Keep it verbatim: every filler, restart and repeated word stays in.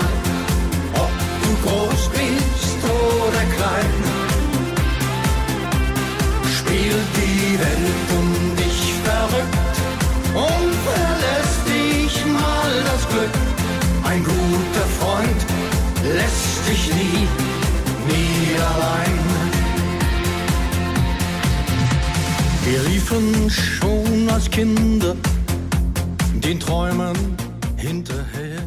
egal, ob du groß bist oder klein. Spielt die Welt um dich verrückt und verlässt dich mal das Glück. Ein guter Freund lässt dich nie, nie allein. Wir liefen schon als Kinder den Träumen hinterher.